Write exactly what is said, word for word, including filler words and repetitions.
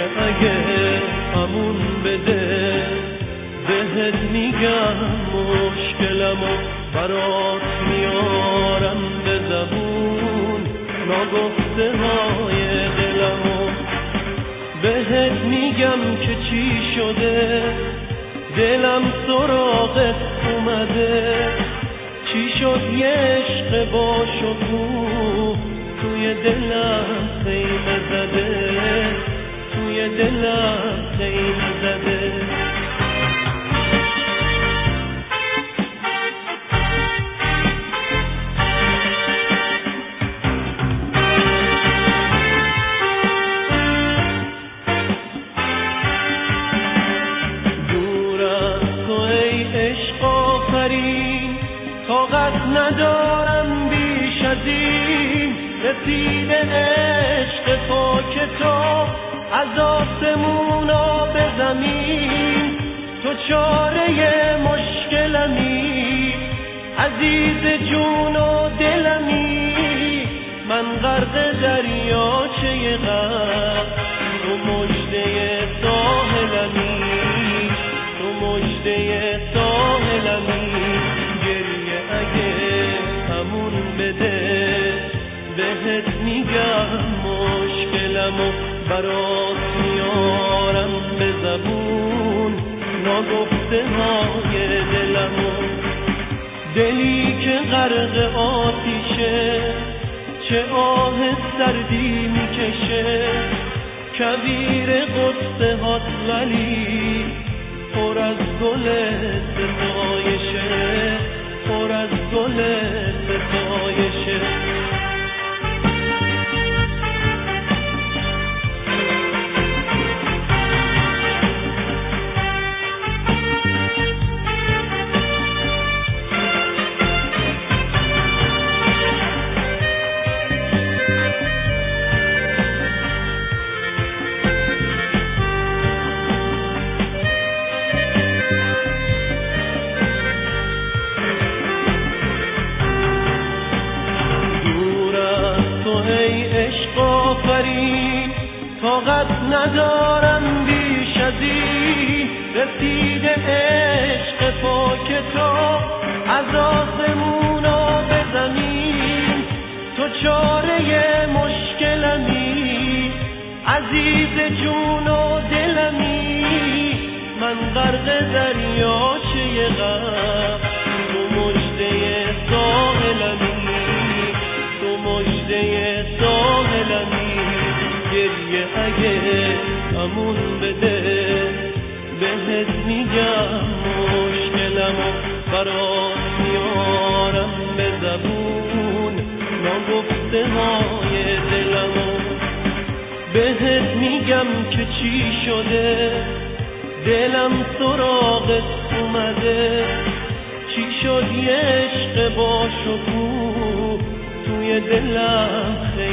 اگه همون بده بهت میگم مشکلمو برات میارم به زبون ناگفته های دلمو بهت میگم که چی شده دلم سراغت اومده چی شد یه عشق با شکوه توی دلم خیمه زده توی دلم خیمه زده طاقت ندارم بیش از این رسیده عشق پاک تو از آسمونا به زمین تو چاره مشکلمی عزیز جون و دلمی من غرق دریاچه غم تو مژده ساحلمی تو مژده ساحلمی همون بده بهت میگم مشکلمو برات میارم به زبون ناگفته های دلمو دلی که غرق آتیشه چه آه سردی میکشه کویر قصه هات ولی پر از گل ستایشه پر از گل ستایشه طاقت ندارم بیش از این رسیده عشق پاک تو از آسمونا به زمین تو چاره مشکلمی عزیز جون و دلمی من غرق دریاچه غم تو مژده ساحلمی تو مژده ساحلمی گریه اگه همون بده بهت میگم مشکلمو برات میارم به زبون ناگفته های دلمو بهت میگم که چی شده دلم سراغت اومده چی شد یه عشق با شکوه توی دلم